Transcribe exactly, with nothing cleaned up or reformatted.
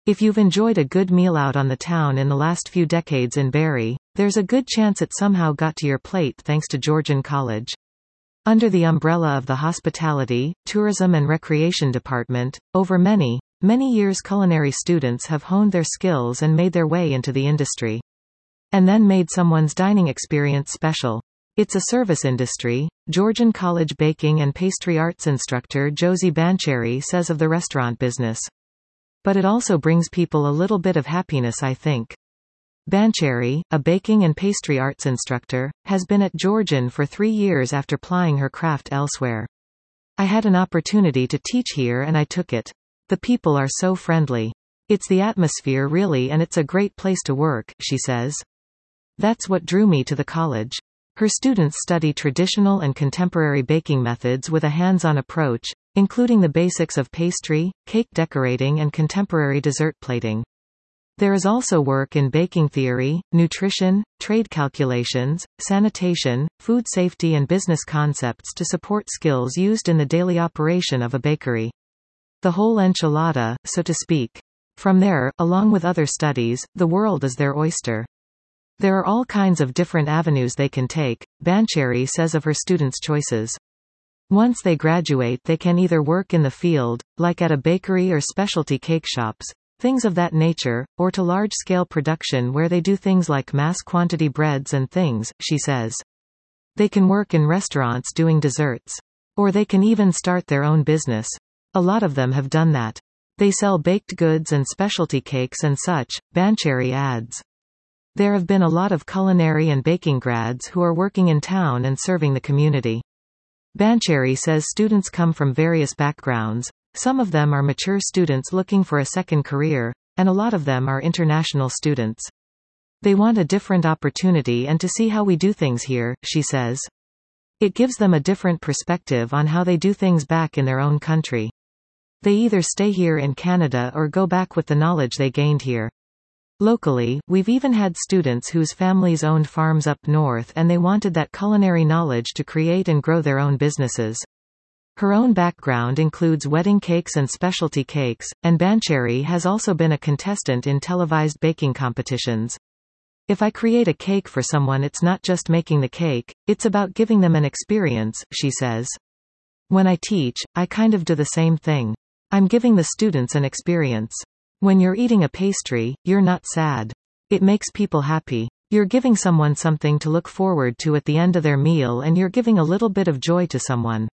If you've enjoyed a good meal out on the town in the last few decades in Barrie, there's a good chance it somehow got to your plate thanks to Georgian College. Under the umbrella of the Hospitality, Tourism and Recreation Department, over many, many years culinary students have honed their skills and made their way into the industry. And then made someone's dining experience special. It's a service industry, Georgian College baking and pastry arts instructor Josie Bancheri says of the restaurant business. But it also brings people a little bit of happiness, I think. Bancheri, a baking and pastry arts instructor, has been at Georgian for three years after plying her craft elsewhere. I had an opportunity to teach here and I took it. The people are so friendly. It's the atmosphere really, and it's a great place to work, she says. That's what drew me to the college. Her students study traditional and contemporary baking methods with a hands-on approach, including the basics of pastry, cake decorating and contemporary dessert plating. There is also work in baking theory, nutrition, trade calculations, sanitation, food safety and business concepts to support skills used in the daily operation of a bakery. The whole enchilada, so to speak. From there, along with other studies, the world is their oyster. There are all kinds of different avenues they can take, Bancheri says of her students' choices. Once they graduate, they can either work in the field, like at a bakery or specialty cake shops, things of that nature, or to large-scale production where they do things like mass-quantity breads and things, she says. They can work in restaurants doing desserts. Or they can even start their own business. A lot of them have done that. They sell baked goods and specialty cakes and such, Bancheri adds. There have been a lot of culinary and baking grads who are working in town and serving the community. Bancheri says students come from various backgrounds. Some of them are mature students looking for a second career, and a lot of them are international students. They want a different opportunity and to see how we do things here, she says. It gives them a different perspective on how they do things back in their own country. They either stay here in Canada or go back with the knowledge they gained here. Locally, we've even had students whose families owned farms up north and they wanted that culinary knowledge to create and grow their own businesses. Her own background includes wedding cakes and specialty cakes, and Bancheri has also been a contestant in televised baking competitions. If I create a cake for someone, it's not just making the cake, it's about giving them an experience, she says. When I teach, I kind of do the same thing. I'm giving the students an experience. When you're eating a pastry, you're not sad. It makes people happy. You're giving someone something to look forward to at the end of their meal and you're giving a little bit of joy to someone.